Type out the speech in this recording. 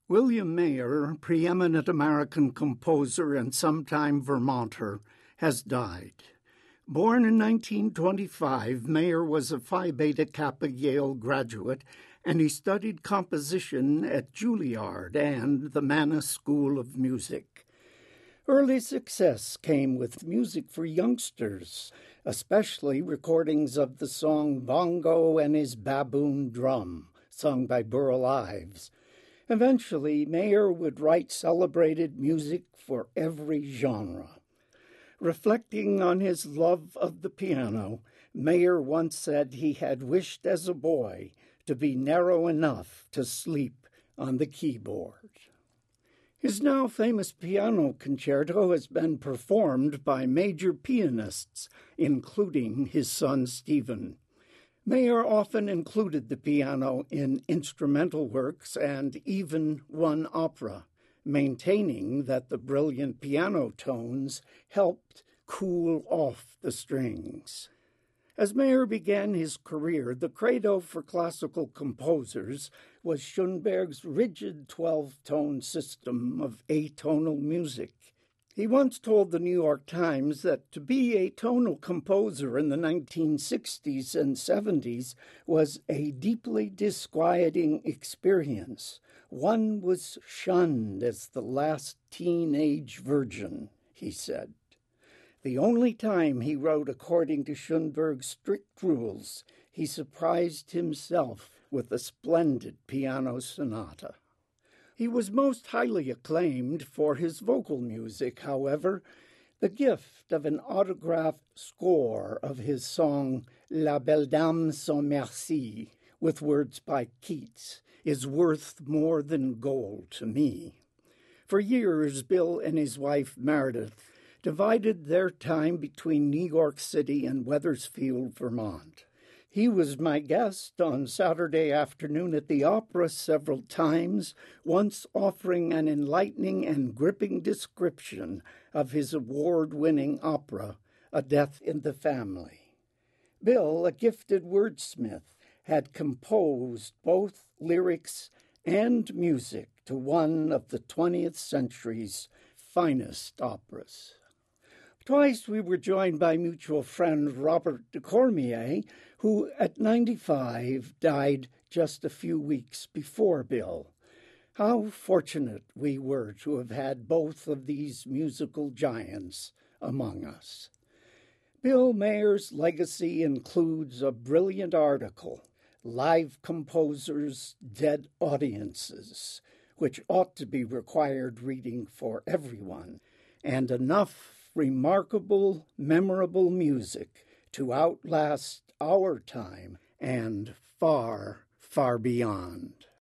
William Mayer, preeminent American composer and sometime Vermonter, has died. Born in 1925, Mayer was a Phi Beta Kappa Yale graduate, and he studied composition at Juilliard and the Mannes School of Music. Early success came with music for youngsters, especially recordings of the song Bongo and His Baboon Drum, sung by Burl Ives. Eventually, Mayer would write celebrated music for every genre. Reflecting on his love of the piano, Mayer once said he had wished as a boy to be narrow enough to sleep on the keyboard. His now famous piano concerto has been performed by major pianists, including his son Stephen. Mayer often included the piano in instrumental works and even one opera, maintaining that the brilliant piano tones helped cool off the strings. As Mayer began his career, the credo for classical composers was Schoenberg's rigid 12-tone system of atonal music. He once told the New York Times that to be a tonal composer in the 1960s and 70s was a deeply disquieting experience. One was shunned as the last teenage virgin, he said. The only time he wrote according to Schoenberg's strict rules, he surprised himself with a splendid piano sonata. He was most highly acclaimed for his vocal music, however. The gift of an autographed score of his song La Belle Dame sans Merci, with words by Keats, is worth more than gold to me. For years, Bill and his wife Meredith divided their time between New York City and Wethersfield, Vermont. He was my guest on Saturday afternoon at the opera several times, once offering an enlightening and gripping description of his award-winning opera, A Death in the Family. Bill, a gifted wordsmith, had composed both lyrics and music to one of the 20th century's finest operas. Twice we were joined by mutual friend Robert de Cormier, who at 95 died just a few weeks before Bill. How fortunate we were to have had both of these musical giants among us. Bill Mayer's legacy includes a brilliant article, Live Composers, Dead Audiences, which ought to be required reading for everyone, and enough remarkable, memorable music to outlast our time and far, far beyond.